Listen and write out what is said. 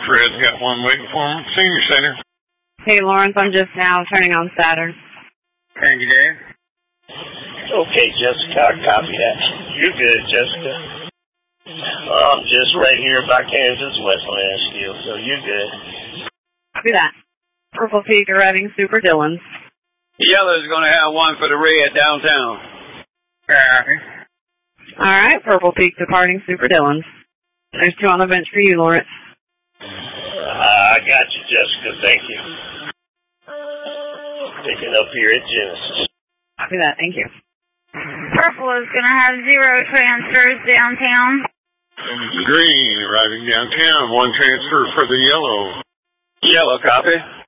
Fred's got one waiting for him. Senior Center. Hey, Lawrence, I'm just now turning on Saturn. Thank you, Dave. Okay, Jessica, I copy that. You're good, Jessica. I'm just right here by Kansas West Lansfield, so you're good. Copy that. Purple Peak arriving Super Dillon's. Yellow's going to have one for the red downtown. Copy. All right, Purple Peak departing Super Dillon's. There's 2 on the bench for you, Lawrence. I got you, Jessica. Thank you. Picking up here at Genesis. Copy that. Thank you. Purple is going to have 0 transfers downtown. Green arriving downtown. 1 transfer for the yellow. Yellow, copy.